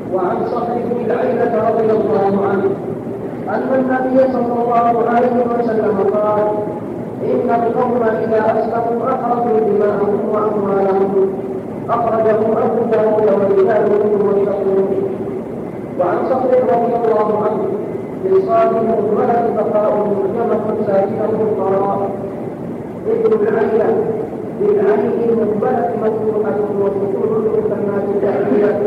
وعن صخر بن العيلة رضي الله عنه أن النبي صلى الله عليه وسلم قال: إن القوم إذا أسلموا أخرجوا دماءهم وأموالهم. أخرجه أبو داود ورجاله والشيخ. وعن صخر رضي الله عنه: لصالح الولد بقاء مجمع ساكنه القراء. ابن العيلة بالعين المقبلة مفتوحة وسكون المثنات تأكيدة.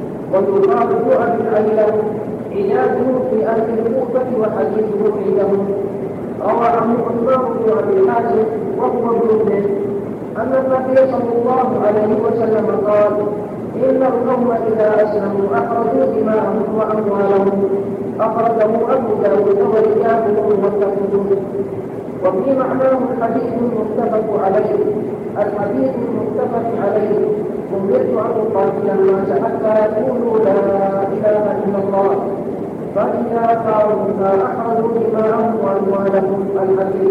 ويقال أبي العيلة عياده في أهل الكوفة وحديثه عندهم. روى عنه عثمان بن أبي حاتم وهو ابن أن النبي صلى الله عليه وسلم قال: إن القوم إذا أسلموا أخرجوا دماءهم وأموالهم. أخرجه أبو داود ورجاله والترمذي. وفي معناه الحديث المتفق عليه. الحديث المتفق عليه: أمرت أن أقاتل الناس حتى يقولوا لا إله إلا الله، فإذا قالوا أخرجوا دماءهم وأموالهم. الحديث.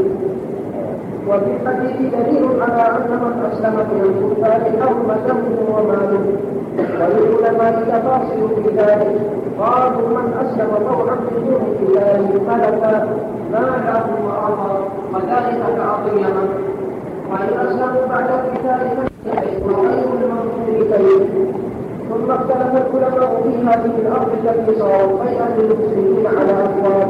وفي الحديث دليل على أن من أسلم من الكفار حرم دمه وماله. وللعلماء تفاصيل في ذلك. قالوا: من أسلم طوعا بدون قتال هلك ماله وأرضه، وذلك كأرض اليمن. وإن أسلموا بعد القتال وغير المنصور كيف. ثم اختلف العلماء في هذه الأرض التي صارت بيئا للمسلمين على أبواب.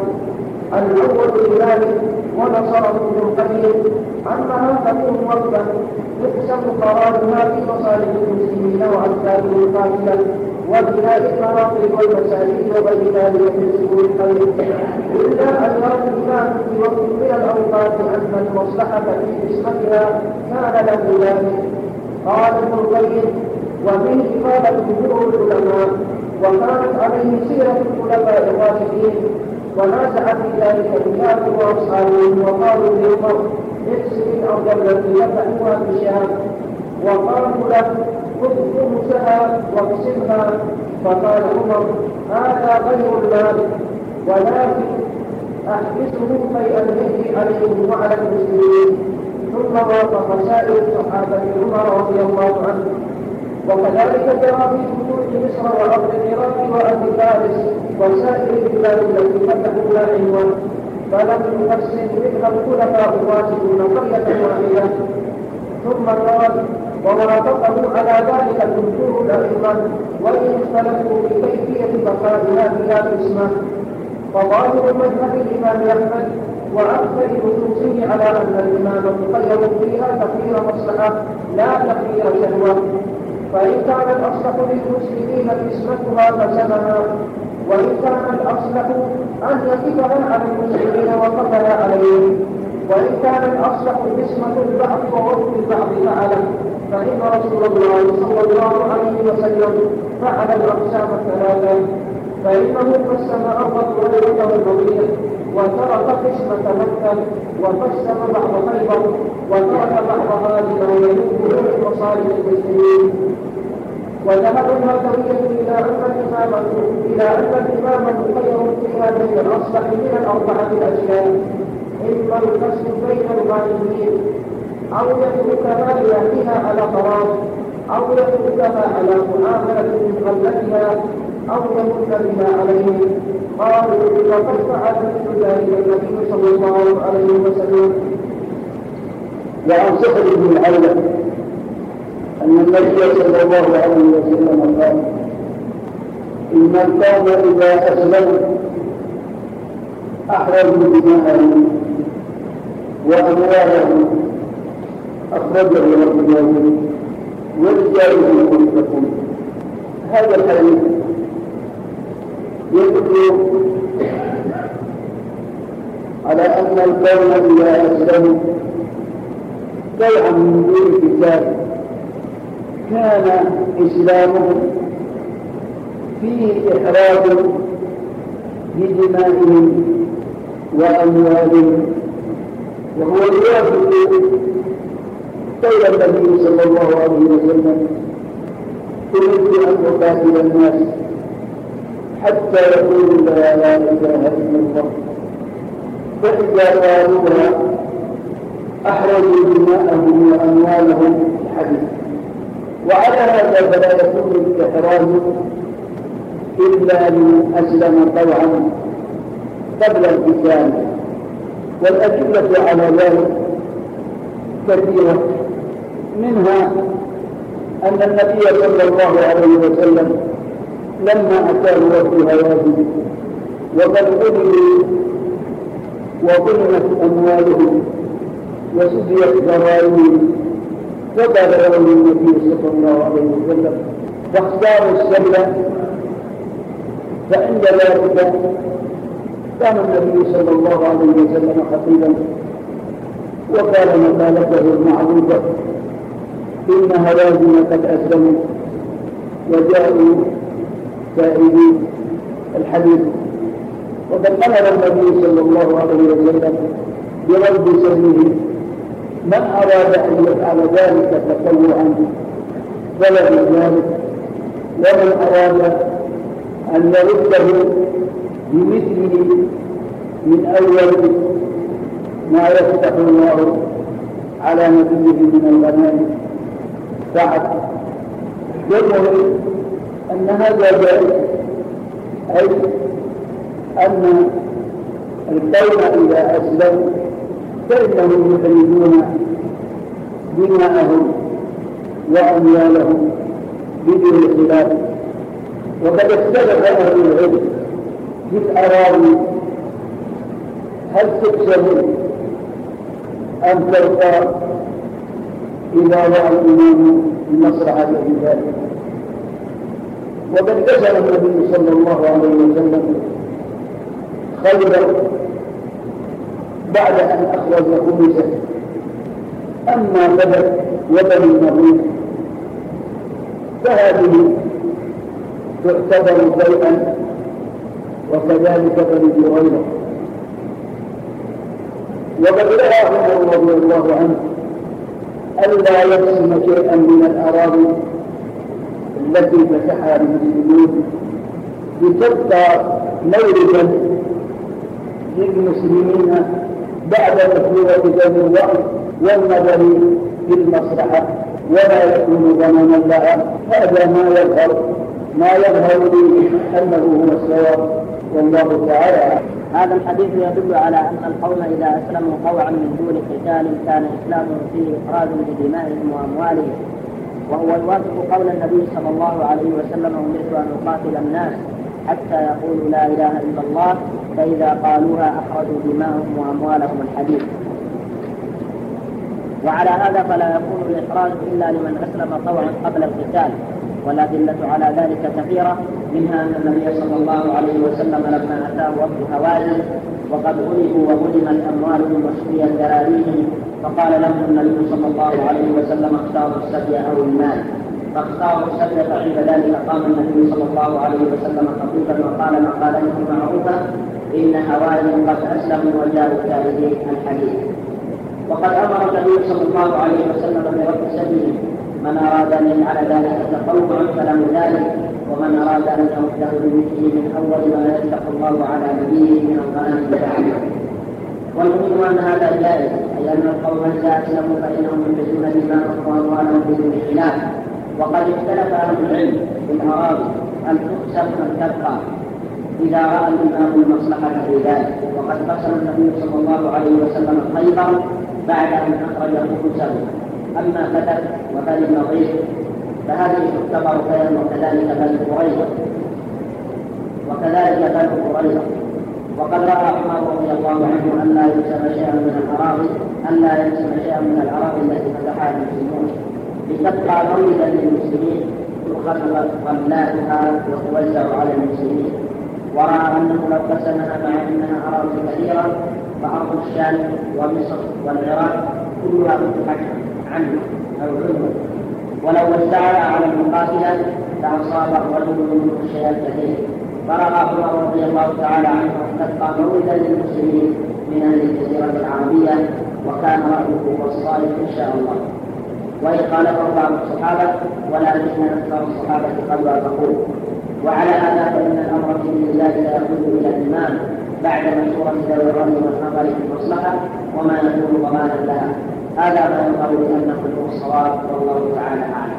الأول لذلك ونصره ابن القيم أنها تكون وقتا يقسم قرارها في مصالح المسلمين وأمثالهم قاتلا وبناء المراقب والمساجد وغير ذلك من سبل الخير، إلا أن يرى الإمام في وقت من الأوقات أن المصلحة في قسمتها كان له ذلك. قال ابن القيم: وفيه قال جمهور العلماء، وكانت عليه سيرة الخلفاء الراشدين، ونازع في ذلك رجال واصحابهم وقالوا لعمر: اقسم الارض التي فتحوها بالشام، وقالوا له: خذ خمسها واقسمها. فقال عمر: هذا غير المال، ولكن احبسه فيئا به عليهم وعلى المسلمين. ثم وافق سائر الصحابه عمر رضي الله عنه. وكذلك جرى في خطوط مصر وارض العراق واهل فارس وسائر البلاد التي فتحوا لا عنوان، فلم يحسن مثل الخلفاء الراشدون قرية واحدة. ثم قال: ووافقه على ذلك الجمهور الأئمة، وإن اختلفوا في كيفية بقائها بلا قسمة. فظاهر مذهب الإمام أحمد وأكثر نصوصه على أن الإمام مخير فيها تخيير مصلحة لا تخيير شهوة، فإن كان الأصلح للمسلمين قسمتها فسمها، وإن كان الأصلح أن يقفها على المسلمين وقفها عليهم، وإن كان الأصلح قسمة البعض ووفق البعض فعله، فإن رسول الله صلى الله عليه وسلم فعل الأقسام الثلاثة، فإنه قسم أرض الولد والبغير، وترك قسمة مكة، وقسم بعض خيبر، وترك بعضها لما ينوب من مصالح المسلمين. وذهب الهاتفية إلى أن الإمام مخير في هذه الأصلح من الأربعة الأشياء: إما القسم بين الغالبين، أو يتركها ليأتيها على قرار، أو يتركها على معاملة من قبلتها، أو يمن بها عليه. قالوا: وقد فعل مثل ذلك النبي صلى الله عليه وسلم. وعن صخر بن العيلة أن النبي صلى الله عليه وسلم قال: إن القوم إذا أسلموا أحرزوا دماءهم وأموالهم. أخرجه أبو داود ورجاله متفقون. هذا الحديث يدل على أن القوم إذا أسلموا بيعا من دون قتال كان إسلامهم فيه إحراز بدمائهم وأموالهم، وهو يوافق قول النبي صلى الله عليه وسلم: أمرت أن أقاتل الناس حتى يقولوا لا إله إلا الله، فإذا قالوها أحرزوا دماءهم وأموالهم. الحديث. وعلى هذا فلا يكون الإحراز إلا من أسلم طوعا قبل القتال. والأدلة على ذلك كثيرة، منها أن النبي صلى الله عليه وسلم لما أتاه وفد هوازن وقد قتلوا وظلمت أموالهم وسبيت ذرائرهم فقال لهم النبي صلى الله عليه وسلم فاختاروا السبل. فعند ذلك كان النبي صلى الله عليه وسلم خطيبا وقال مقالته المعروفة إن هوازن قد أسلموا وجاءوا تائبين الحديث. وقد أمر النبي صلى الله عليه وسلم برد سبيله من أراد أن يفعل ذلك تطوعا فله ذلك، ومن أراد أن يرده بمثله من أول ما يفتح الله على نبيه من الغنائم فعل. يظهر أن هذا جائز، أي أن القوم إذا أسلموا فإنهم يخرجون دماءهم وأموالهم بدون خلاف. وقد اختلف أهل العلم في الأراضي هل تكسب أم تبقى إذا رأى الإمام المصلحة في ذلك. وقد كسب النبي صلى الله عليه وسلم خيبر بعد أن أخرج خمسه. أما بدر وبني النضير فهذه تعتبر بيئا، وكذلك بني هريرة. وقد رأى عمر رضي الله عنه ألا يقسم شيئا من الأراضي التي فتحها المسلمون لتبقى موردا للمسلمين بعد مشروع ذوي الوقت والنظر في المصلحة ولا يكون ضمانا لها. هذا ما يظهر لي أنه هو الصواب، والله تعالى. هذا الحديث يدل على أن القوم إذا أسلموا طوعا من دون قتال كان إسلامهم فيه إخراج بدمائهم وأموالهم، وهو يوافق قول النبي صلى الله عليه وسلم أمرت أن أقاتل الناس حتى يقولوا لا إله إلا الله فإذا قالوها أخرجوا دماءهم وأموالهم الحديث. وعلى هذا فلا يكون الإخراج إلا لمن أسلم طوعا قبل القتال، والأدلة على ذلك كثيرة، منها أن النبي صلى الله عليه وسلم لما أتاه وفد هوازن وقد غلبوا وغنمت أموالهم وشفيت ذراريهم فقال لهم النبي صلى الله عليه وسلم اختاروا السبي أو المال، فاختاروا السبي. فعند ذلك قام النبي صلى الله عليه وسلم خطيبا وقال مقالته معروفة إن هوازن قد أسلموا وجاءوا تائبين الحديث. وقد أمر النبي صلى الله عليه وسلم برد سبيله، من أراد أن يفعل ذلك تطوعا فله ذلك، ومن أراد أن يرده بمثله من أول ما يفتح الله على نبيه من الغنائم بتعليم. والمهم أن هذا جائز، أي أن القوم إذا أسلموا فإنهم ينجزون دماءهم وأموالهم بدون خلاف. وقد اختلف أهل العلم في الأراضي أن تقسم أم تبقى إذا رأى الإمام المصلحة في ذلك. وقد قسم النبي صلى الله عليه وسلم خيبر بعد أن أخرج خمسه. أما بدر وبني النضير فهذه تعتبر خيرا، وكذلك بنو قريظة. وقد رأى عمر رضي الله عنه أن لا يقسم شيئا من الأراضي التي فتحها المسلمون لتبقى مولدا للمسلمين تؤخذ غلاتها وتوزع على المسلمين. ورأى أنه لو قسمها مع أنها أراضي كثيرة فأرض الشام ومصر والعراق كلها فتحت عنه أو عنه، ولو وزعها على المقاتلة لأصاب الرجل منه الشيء الكثير. فرأى عمر رضي الله تعالى عنه أن تبقى مولدا للمسلمين من أهل الجزيرة العربية، وكان رأيه هو الصالح إن شاء الله. وإن خالفه بعض الصحابة ولكن أكثر الصحابة قد وافقوه. وعلى هذا فإن الأمر في الله سيكون إلى الإمام بعد مشورة ذوي الرأي والنظر في المصلحة وما يكون ضمانا لها. هذا ما يظهر بأنه هو الصواب، والله تعالى أعلم.